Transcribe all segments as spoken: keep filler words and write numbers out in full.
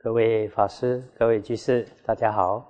各位法师、各位居士，大家好。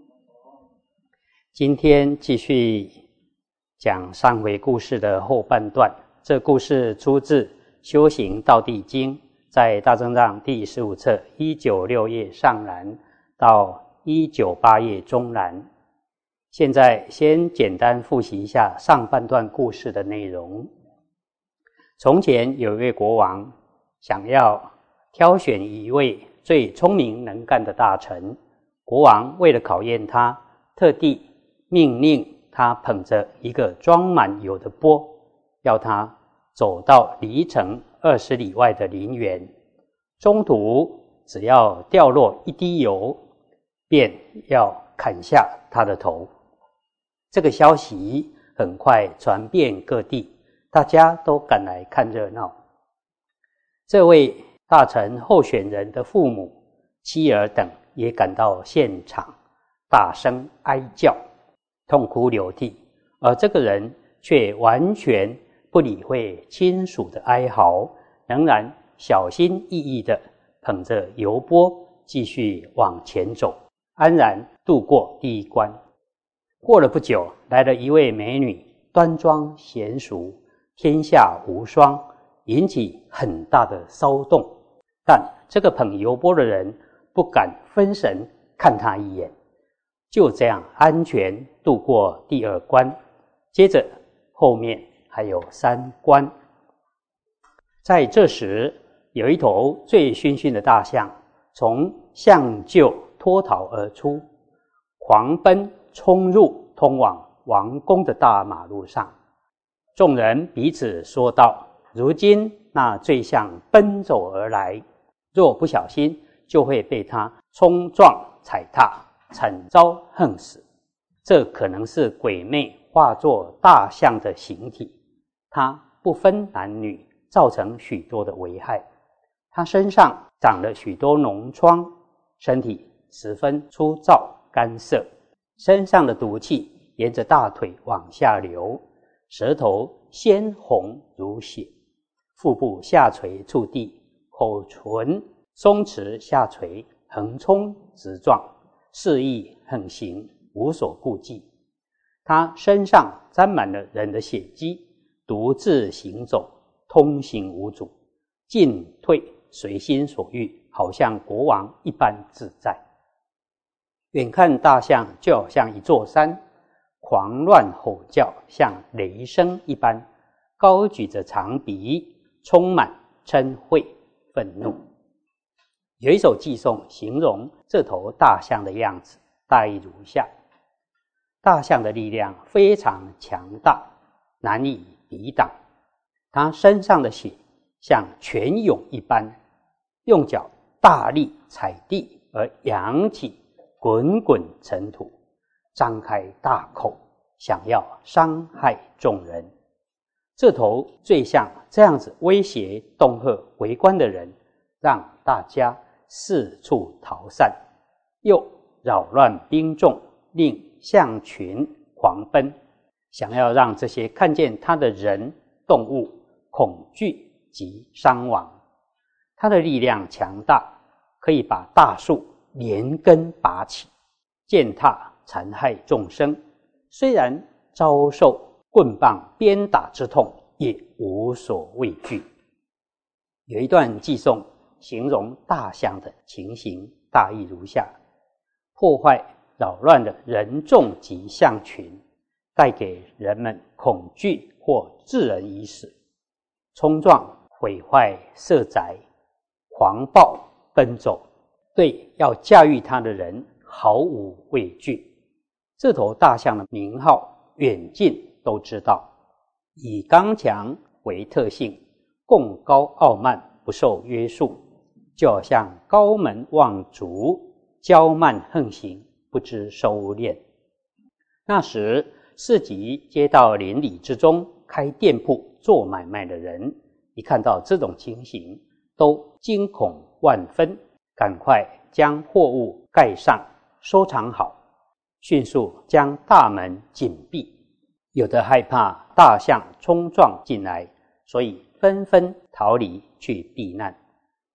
今天继续讲上回故事的后半段。这故事出自《修行道地经》，在大正藏第十五册一九六页上栏到一九八页中栏。现在先简单复习一下上半段故事的内容。从前有一位国王，想要挑选一位最聪明能干的大臣，国王为了考验他，特地命令他捧着一个装满油的钵，要他走到离城二十里外的林园，中途只要掉落一滴油，便要砍下他的头。这个消息很快传遍各地，大家都赶来看热闹。这位大臣候选人的父母、妻儿等也赶到现场，大声哀叫，痛哭流涕，而这个人却完全不理会亲属的哀嚎，仍然小心翼翼地捧着油钵继续往前走，安然度过第一关。过了不久，来了一位美女，端庄娴熟，天下无双，引起很大的骚动。但这个捧油钵的人不敢分神看他一眼，就这样安全度过第二关。接着后面还有三关。在这时，有一头醉醺醺的大象从象厩脱逃而出，狂奔冲入通往王宫的大马路上。众人彼此说道：如今那醉象奔走而来，若不小心就会被他冲撞踩踏，惨遭横死。这可能是鬼魅化作大象的形体，它不分男女，造成许多的危害。它身上长了许多脓疮，身体十分粗糙干涩，身上的毒气沿着大腿往下流，舌头鲜红如血，腹部下垂触地，口唇松弛下垂，横冲直撞，肆意横行，无所顾忌。他身上沾满了人的血迹，独自行走，通行无阻，进退随心所欲，好像国王一般自在。远看大象就好像一座山，狂乱吼叫，像雷声一般，高举着长鼻，充满嗔恚愤怒。有一首偈颂形容这头大象的样子，大意如下：大象的力量非常强大，难以抵挡，它身上的血像泉涌一般，用脚大力踩地而扬起滚滚尘土，张开大口想要伤害众人。这头醉象这样子威胁恫吓围观的人，让大家四处逃散，又扰乱兵众，令象群狂奔，想要让这些看见他的人动物恐惧及伤亡。他的力量强大，可以把大树连根拔起，践踏残害众生，虽然遭受棍棒鞭打之痛，也无所畏惧。有一段偈颂形容大象的情形，大意如下：破坏扰乱了人众及象群，带给人们恐惧或致人于死，冲撞毁坏舍宅，狂暴奔走，对要驾驭它的人毫无畏惧。这头大象的名号远近都知道，以刚强为特性，贡高傲慢，不受约束，就好像高门望族，骄慢横行，不知收敛。那时市集街道邻里之中，开店铺做买卖的人一看到这种情形，都惊恐万分，赶快将货物盖上收藏好，迅速将大门紧闭。有的害怕大象冲撞进来，所以纷纷逃离去避难。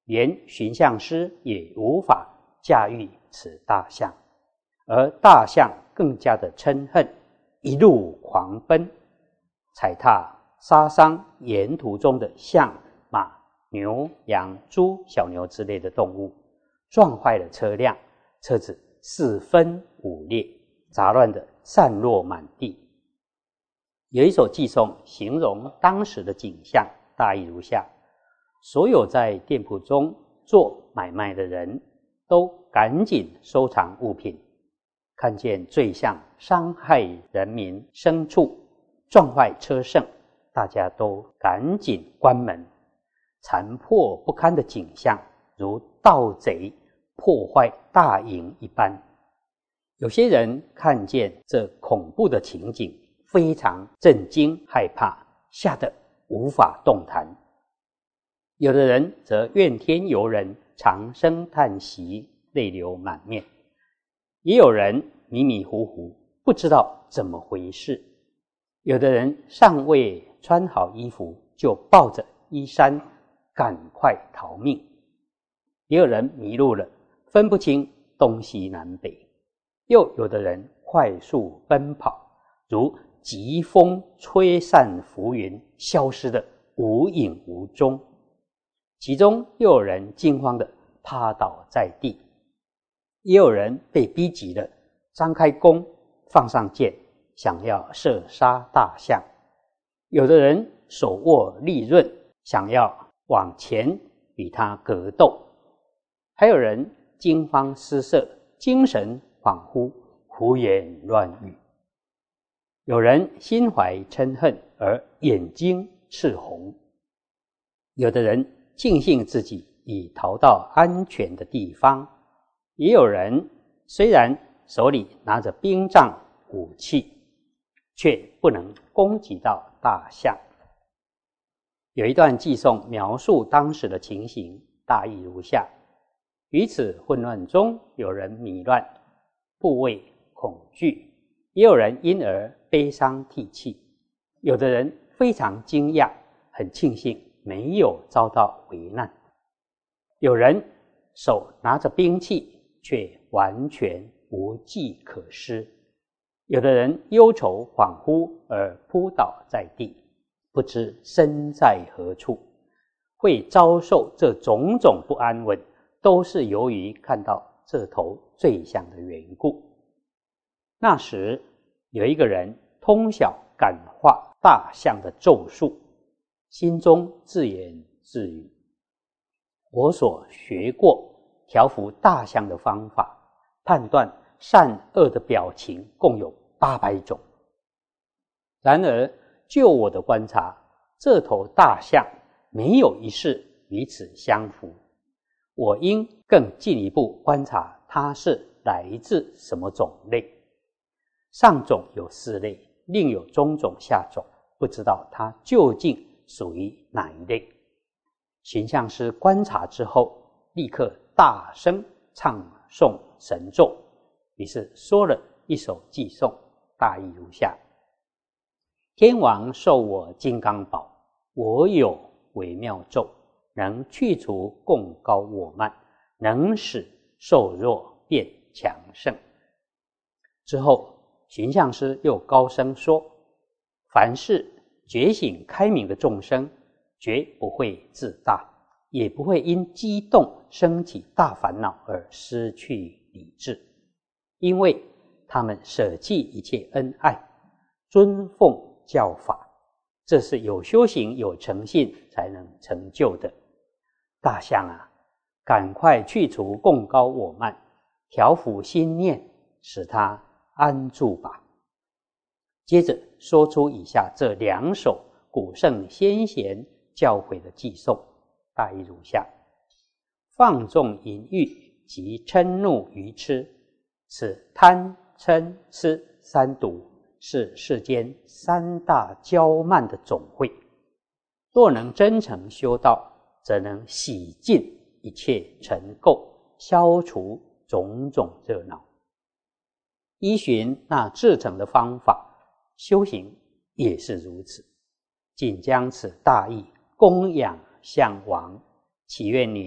连驯象师也无法驾驭此大象，而大象更加的嗔恨，一路狂奔，踩踏杀伤沿途中的象、马、牛、羊、猪、小牛之类的动物，撞坏了车辆，车子四分五裂，杂乱的散落满地。有一首寄颂形容当时的景象，大意如下：所有在店铺中做买卖的人都赶紧收藏物品，看见罪象伤害人民牲畜，撞坏车胜，大家都赶紧关门。残破不堪的景象如盗贼破坏大营一般。有些人看见这恐怖的情景，非常震惊害怕，吓得无法动弹。有的人则怨天尤人，长声叹息，泪流满面。也有人迷迷糊糊，不知道怎么回事。有的人尚未穿好衣服，就抱着衣衫赶快逃命。也有人迷路了，分不清东西南北。又有的人快速奔跑，如疾风吹散浮云，消失得无影无踪。其中又有人惊慌地趴倒在地，也有人被逼急了，张开弓，放上箭，想要射杀大象。有的人手握利刃，想要往前与他格斗。还有人惊慌失色，精神恍惚，胡言乱语。有人心怀嗔恨而眼睛赤红。有的人庆幸自己已逃到安全的地方。也有人虽然手里拿着兵杖武器，却不能攻击到大象。有一段寄颂描述当时的情形，大意如下：于此混乱中，有人迷乱，部位恐惧，也有人因而悲伤涕泣。有的人非常惊讶，很庆幸没有遭到危难。有人手拿着兵器，却完全无计可施。有的人忧愁恍惚而扑倒在地，不知身在何处。会遭受这种种不安稳，都是由于看到这头罪象的缘故。那时有一个人通晓感化大象的咒术，心中自言自语：我所学过调伏大象的方法，判断善恶的表情共有八百种。然而就我的观察，这头大象没有一事与此相符。我应更进一步观察它是来自什么种类。上种有四类，另有中种下种，不知道它究竟属于哪一类。驯象师观察之后，立刻大声唱诵神咒，于是说了一首寄颂，大意如下：天王授我金刚宝，我有微妙咒，能去除共高我慢，能使瘦弱变强盛。之后驯象师又高声说：凡是觉醒开明的众生，绝不会自大，也不会因激动升起大烦恼而失去理智，因为他们舍弃一切恩爱，尊奉教法，这是有修行有诚信才能成就的。大象啊，赶快去除共高我慢，调伏心念，使它安住吧。接着说出以下这两首古圣先贤教诲的寄颂，大意如下：放纵淫欲及嗔怒愚痴，此贪嗔痴三毒，是世间三大骄慢的总会。若能真诚修道，则能洗尽一切尘垢，消除种种热闹。依循那至诚的方法修行也是如此。仅将此大义供养项王，祈愿您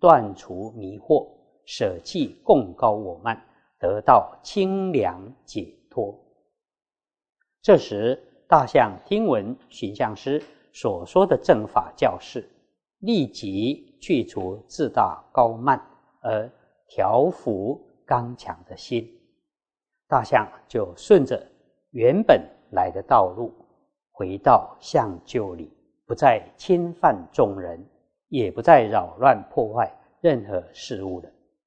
断除迷惑，舍弃贡高我慢，得到清凉解脱。这时大象听闻驯象师所说的正法教示，立即去除自大高慢，而调伏刚强的心。大象就顺着原本来的道路，回到象厩里，不再侵犯众人，也不再扰乱破坏任何事物了。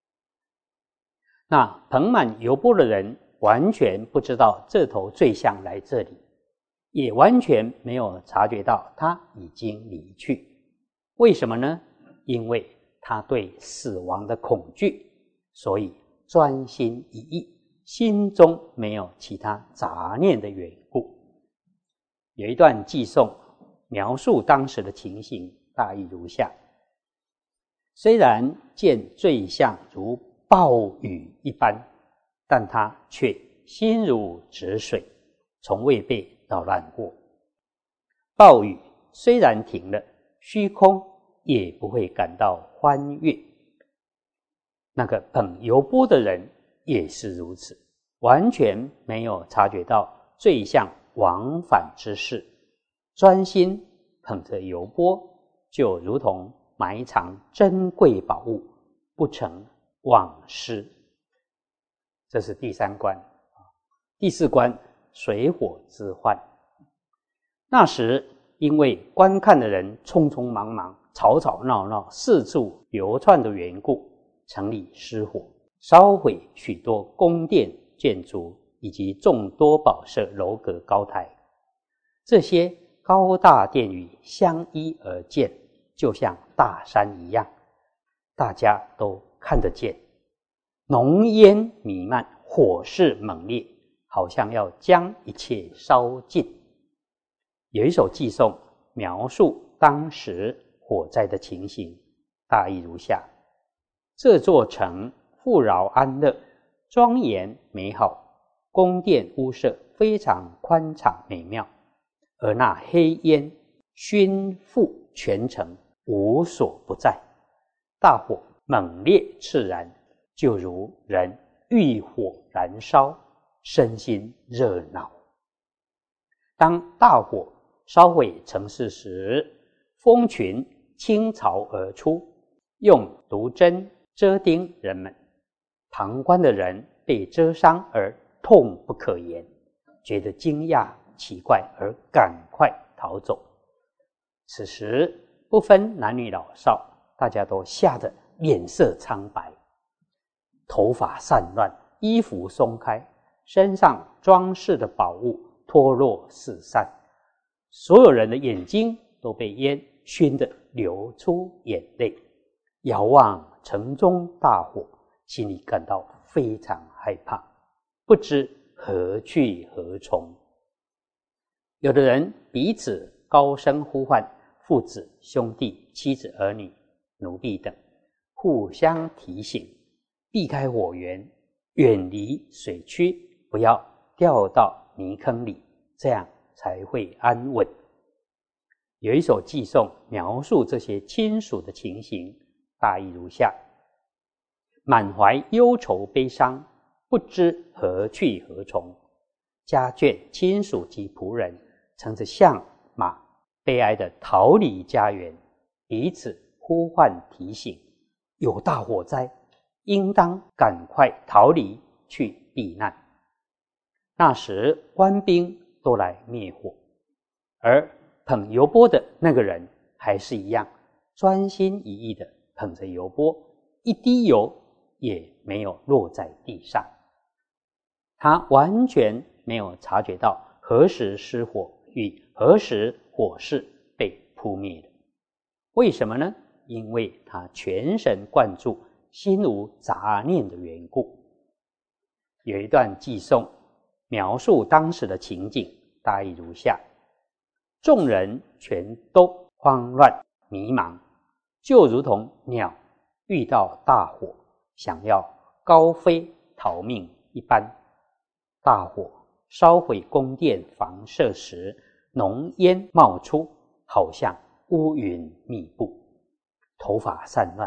那盆满油钵的人完全不知道这头醉象来这里，也完全没有察觉到他已经离去。为什么呢？因为他对死亡的恐惧，所以专心一意，心中没有其他杂念的缘故。有一段偈颂描述当时的情形，大意如下：虽然见醉象如暴雨一般，但他却心如止水，从未被扰乱过。暴雨虽然停了，虚空也不会感到欢悦。那个捧油钵的人也是如此，完全没有察觉到醉象往返之事，专心捧着油钵，就如同埋藏珍贵宝物，不曾忘失。这是第三关。第四关，水火之患。那时因为观看的人匆匆忙忙，吵吵闹闹，四处流窜的缘故，城里失火，烧毁许多宫殿建筑以及众多宝舍楼阁高台。这些高大殿宇相依而建，就像大山一样，大家都看得见。浓烟弥漫，火势猛烈，好像要将一切烧尽。有一首偈颂描述当时火灾的情形，大意如下：这座城富饶安乐，庄严美好，宫殿屋舍非常宽敞美妙，而那黑烟熏覆全城，无所不在。大火猛烈炽然，就如人欲火燃烧，身心热恼。当大火烧毁城市时，蜂群倾巢而出，用毒针蛰叮人们。旁观的人被蛰伤而痛不可言，觉得惊讶奇怪而赶快逃走。此时不分男女老少，大家都吓得脸色苍白，头发散乱，衣服松开，身上装饰的宝物脱落四散，所有人的眼睛都被烟熏得流出眼泪，遥望城中大火，心里感到非常害怕，不知何去何从。有的人彼此高声呼唤，父子、兄弟、妻子、儿女、奴婢等，互相提醒，避开火源，远离水区，不要掉到泥坑里，这样才会安稳。有一首偈颂描述这些亲属的情形，大意如下：满怀忧愁悲伤，不知何去何从。家眷、亲属及仆人乘着象马，悲哀地逃离家园，彼此呼唤提醒，有大火灾，应当赶快逃离去避难。那时官兵都来灭火，而捧油钵的那个人还是一样专心一意地捧着油钵，一滴油也没有落在地上。他完全没有察觉到何时失火与何时火势被扑灭的。为什么呢？因为他全神贯注，心无杂念的缘故。有一段偈颂描述当时的情景，大意如下：众人全都慌乱迷茫，就如同鸟遇到大火，想要高飞逃命一般。大火烧毁宫殿房舍时，浓烟冒出，好像乌云密布，头发散乱，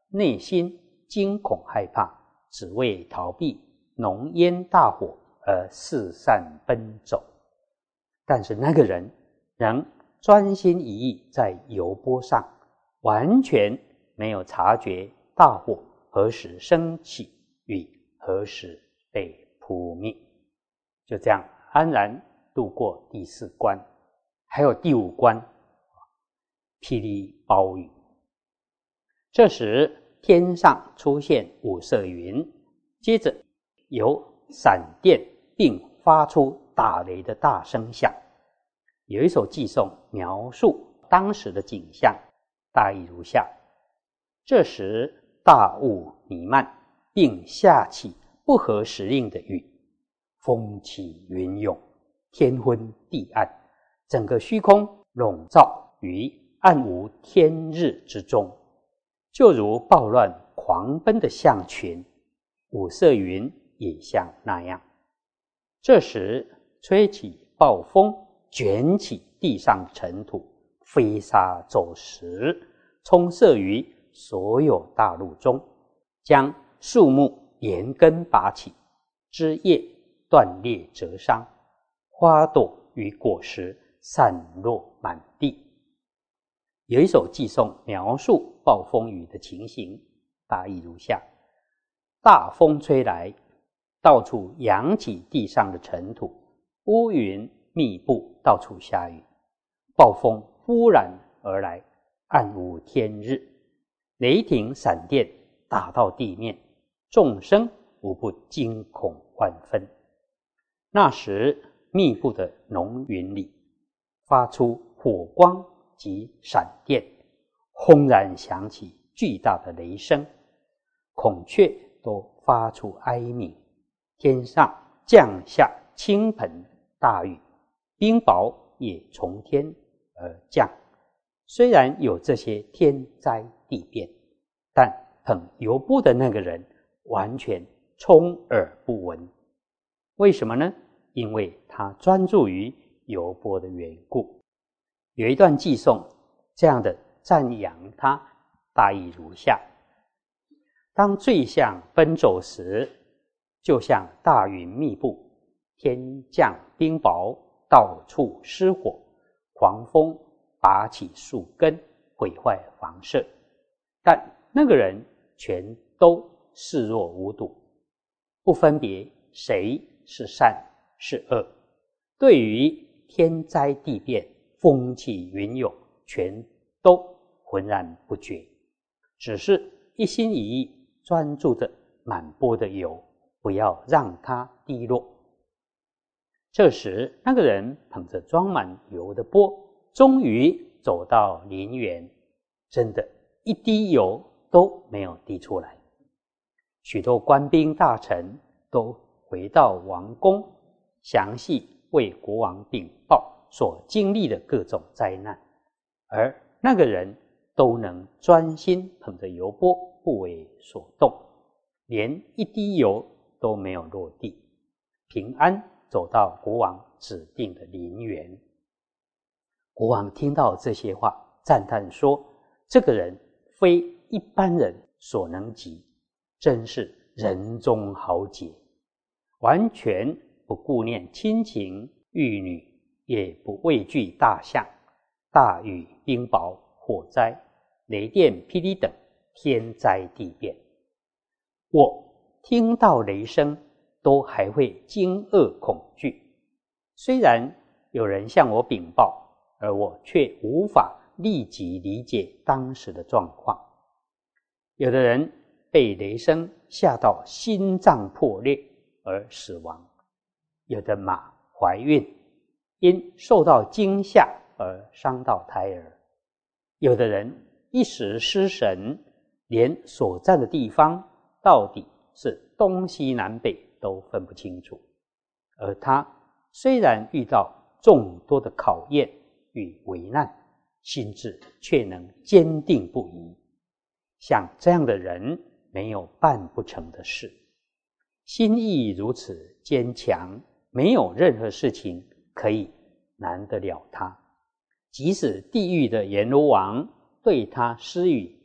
内心惊恐害怕，只为逃避浓烟大火而四散奔走。但是那个人仍专心一意在油钵上，完全没有察觉大火何时升起与何时被扑灭，就这样安然度过第四关。还有第五关，霹雳暴雨。这时天上出现五色云，接着有闪电，并发出打雷的大声响。有一首寄颂描述当时的景象，大意如下：这时大雾弥漫，并下起不合时令的雨，风起云涌，天昏地暗，整个虚空笼罩于暗无天日之中，就如暴乱狂奔的象群，五色云也像那样。这时吹起暴风，卷起地上的尘土，飞沙走石，充塞于所有大陆中，将树木连根拔起，枝叶断裂折伤，花朵与果实散落满地。有一首寄颂描述暴风雨的情形，大意如下：大风吹来，到处扬起地上的尘土，乌云密布，到处下雨。暴风忽然而来，暗无天日，雷霆闪电打到地面，众生无不惊恐万分。那时密布的浓云里发出火光及闪电，轰然响起巨大的雷声，孔雀都发出哀鸣，天上降下倾盆大雨，冰雹也从天而降。虽然有这些天灾地变，但捧油钵的那个人完全充耳不闻。为什么呢？因为他专注于油钵的缘故。有一段寄颂这样的赞扬他，大意如下：当罪相奔走时，就像大云密布，天降冰雹，到处失火，狂风拔起树根，毁坏房舍，但那个人全都视若无睹，不分别谁是善是恶，对于天灾地变、风起云涌，全都浑然不觉，只是一心一意专注着满钵的油，不要让它滴落。这时那个人捧着装满油的钵，终于走到林园，真的一滴油都没有滴出来。许多官兵大臣都回到王宫，详细为国王禀报所经历的各种灾难，而那个人都能专心捧着油钵，不为所动，连一滴油都没有落地，平安走到国王指定的林园。国王听到这些话，赞叹说：这个人非一般人所能及，真是人中豪杰，完全不顾念亲情玉女，也不畏惧大象、大雨、冰雹、火灾、雷电、霹雳等天灾地变。我听到雷声都还会惊愕恐惧，虽然有人向我禀报，而我却无法立即理解当时的状况。有的人被雷声吓到心脏破裂而死亡，有的马怀孕，因受到惊吓而伤到胎儿，有的人一时失神，连所站的地方到底是东西南北都分不清楚。而他虽然遇到众多的考验与危难，心智却能坚定不移。像这样的人没有办不成的事，心意如此坚强，没有任何事情可以难得了他。即使地狱的阎罗王对他施予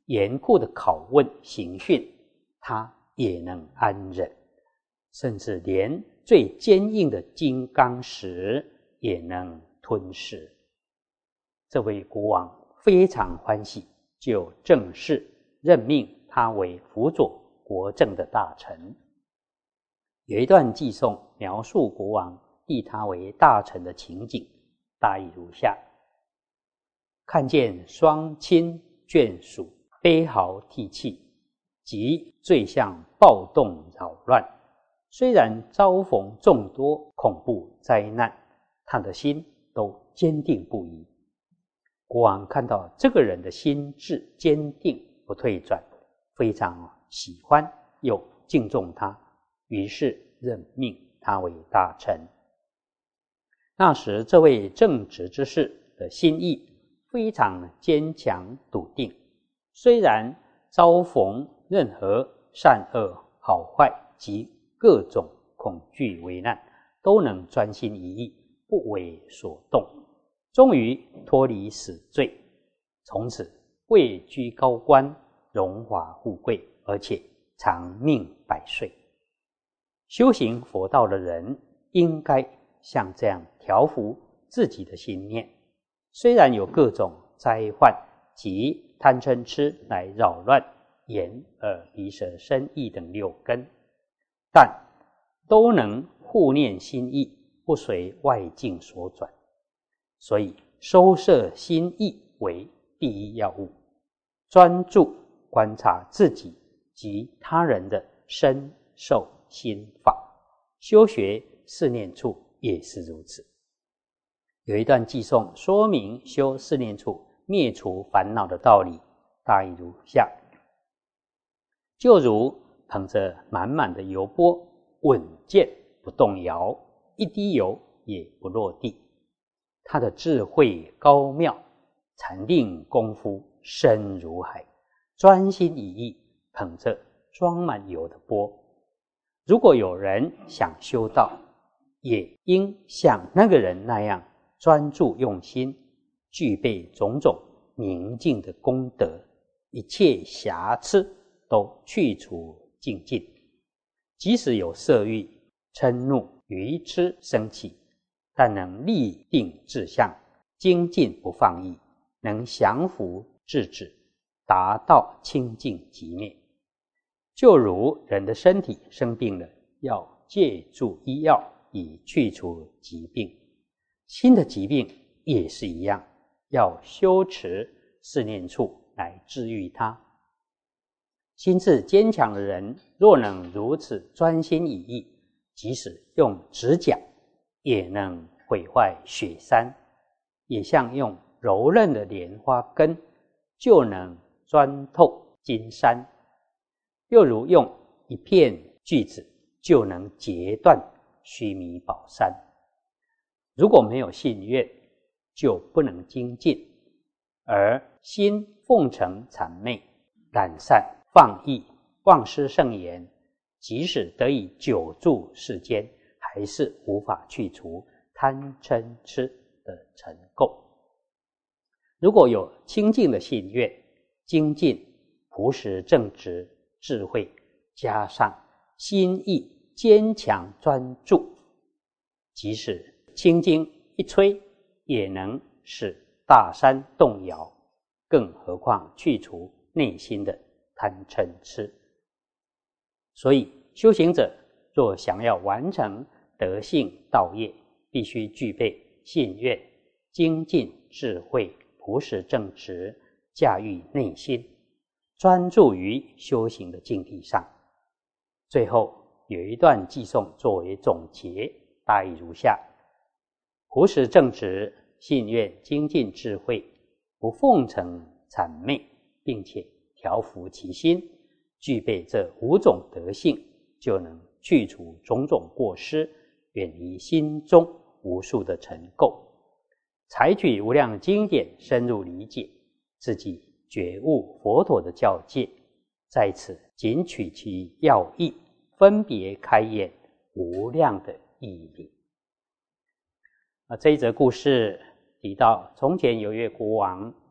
严酷的拷问刑讯，他也能安忍，甚至连最坚硬的金刚石也能吞噬。这位国王非常欢喜，就正式任命他为辅佐国政的大臣。有一段记诵描述国王立他为大臣的情景，大意如下：看见双亲眷属悲嚎涕泣，即罪相暴动扰乱，虽然遭逢众多恐怖灾难，他的心都坚定不移。国王看到这个人的心智坚定不退转，非常喜欢又敬重他，于是任命他为大臣。那时这位正直之士的心意非常坚强笃定，虽然遭逢任何善恶好坏及各种恐惧危难，都能专心一意，不为所动，终于脱离死罪，从此位居高官，荣华富贵，而且长命百岁。修行佛道的人应该像这样调伏自己的心念，虽然有各种灾患及贪嗔痴来扰乱眼耳鼻舌身意等六根，但都能护念心意，不随外境所转。所以收摄心意为第一要务，专注观察自己及他人的身受心法。修学四念处也是如此。有一段记诵说明修四念处灭除烦恼的道理，大意如下：就如捧着满满的油钵，稳健不动摇，一滴油也不落地。他的智慧高妙，禅定功夫深如海，专心一意捧着装满油的钵。如果有人想修道，也应像那个人那样专注用心，具备种种宁静的功德，一切瑕疵都去除净尽。即使有色欲、嗔怒、愚痴生起，但能立定志向，精进不放逸，能降伏制止，达到清净寂灭。就如人的身体生病了，要借助医药以去除疾病，心的疾病也是一样，要修持四念处来治愈它。心智坚强的人若能如此专心一意，即使用指甲也能毁坏雪山，也像用柔韧的莲花根就能钻透金山，又如用一片锯子就能截断须弥宝山。如果没有信愿，就不能精进，而心奉承谄媚、懒散放逸、忘失圣言，即使得以久住世间，还是无法去除贪嗔痴的尘垢。如果有清净的信愿、精进、朴实正直、智慧，加上心意坚强专注，即使轻经一吹，也能使大山动摇，更何况去除内心的贪嗔痴。所以修行者若想要完成德性道业，必须具备信愿、精进、智慧、朴实正直，驾驭内心，专注于修行的境地上。最后有一段偈颂作为总结，大意如下：朴实正直、信愿、精进、智慧，不奉承谄媚，并且调伏其心，具备这五种德性，就能去除种种过失，远离心中无数的尘垢。采取无量经典深入理解，自己觉悟佛陀的教戒，在此仅取其要义，分别开演无量的义理。啊，这一则故事提到，从前有一位国王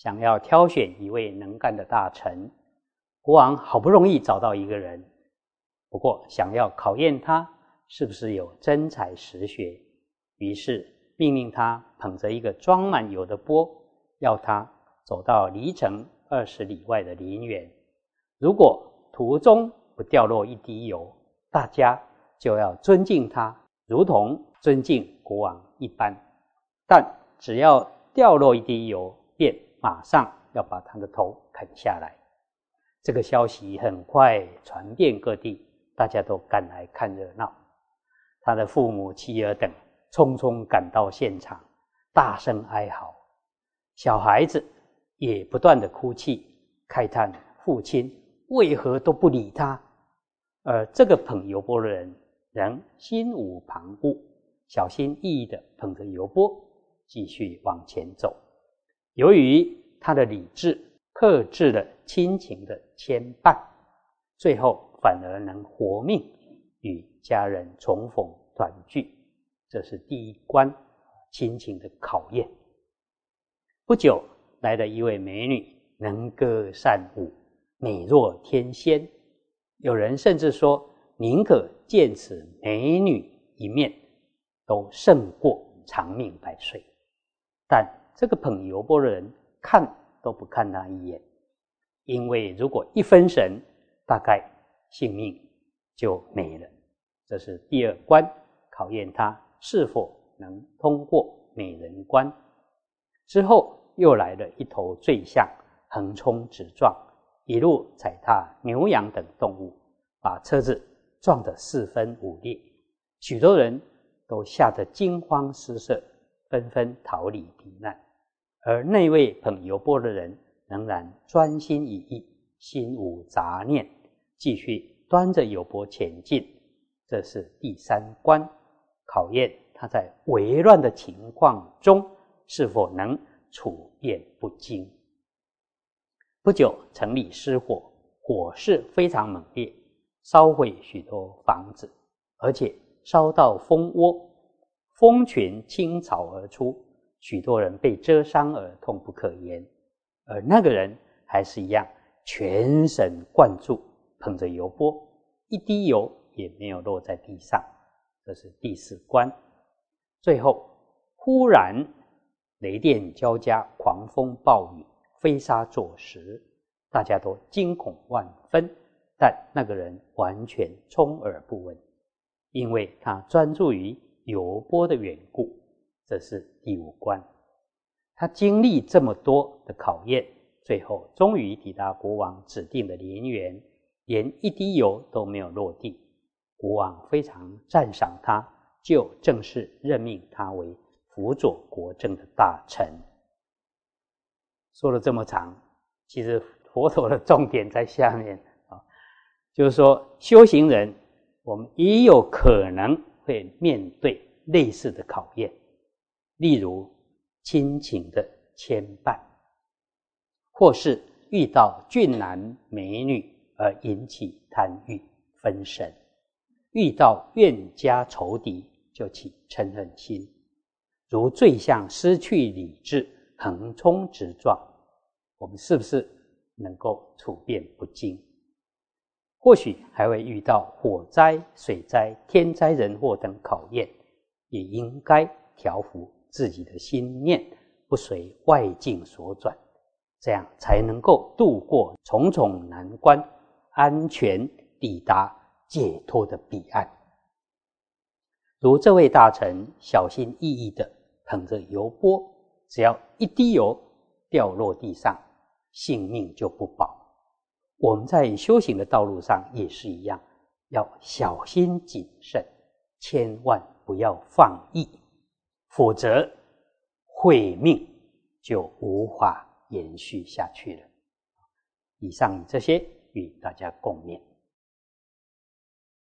想要挑选一位能干的大臣。国王好不容易找到一个人，不过想要考验他是不是有真才实学，于是命令他捧着一个装满油的钵，要他走到离城二十里外的林园。如果途中不掉落一滴油，大家就要尊敬他，如同尊敬国王一般。但只要掉落一滴油，便马上要把他的头砍下来。这个消息很快传遍各地，大家都赶来看热闹。他的父母妻儿等匆匆赶到现场，大声哀嚎，小孩子也不断的哭泣，慨叹父亲为何都不理他。而这个捧油钵的人仍心无旁骛，小心翼翼地捧着油钵继续往前走。由于他的理智克制了亲情的牵绊，最后反而能活命，与家人重逢团聚。这是第一关亲情的考验。不久来了一位美女，能歌善舞，美若天仙。有人甚至说，宁可见此美女一面，都胜过长命百岁。但这个捧油钵的人看都不看他一眼，因为如果一分神，大概性命就没了。这是第二关，考验他是否能通过美人关。之后又来了一头醉象，横冲直撞，一路踩踏牛羊等动物，把车子撞得四分五裂。许多人都吓得惊慌失色，纷纷逃离避难。而那位捧油钵的人仍然专心一意，心无杂念，继续端着油钵前进。这是第三关，考验他在危乱的情况中是否能处变不惊。不久，城里失火，火势非常猛烈，烧毁许多房子，而且烧到蜂窝，蜂群倾巢而出，许多人被蜇伤而痛不可言。而那个人还是一样全神贯注，捧着油钵，一滴油也没有落在地上。这是第四关。最后忽然雷电交加，狂风暴雨，飞沙作石，大家都惊恐万分。但那个人完全充耳不闻，因为他专注于油钵的缘故。这是第五关。他经历这么多的考验，最后终于抵达国王指定的林园，连一滴油都没有落地。国王非常赞赏他，就正式任命他为辅佐国政的大臣。说了这么长，其实佛陀的重点在下面啊，就是说修行人我们也有可能会面对类似的考验，例如亲情的牵绊，或是遇到俊男美女而引起贪欲分神，遇到怨家仇敌就起嗔恨心，如醉象失去理智，横冲直撞，我们是不是能够处变不惊？或许还会遇到火灾、水灾、天灾人祸等考验，也应该调伏自己的心念，不随外境所转，这样才能够度过重重难关，安全抵达解脱的彼岸。如这位大臣小心翼翼地捧着油钵，只要一滴油掉落地上，性命就不保。我们在修行的道路上也是一样，要小心谨慎，千万不要放逸，否则慧命就无法延续下去了。以上这些与大家共勉。